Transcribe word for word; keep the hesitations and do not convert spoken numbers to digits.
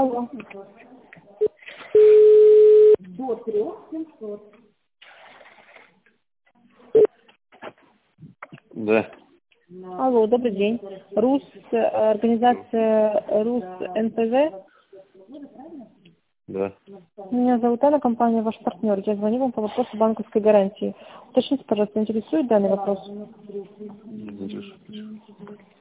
Алло. До трех семьсот. Да. Алло, добрый день. РУС, э, организация РУС эн пэ вэ. Да. Меня зовут Анна, компания «Ваш партнер». Я звоню вам по вопросу банковской гарантии. Уточните, пожалуйста, интересует данный вопрос? Не интересует.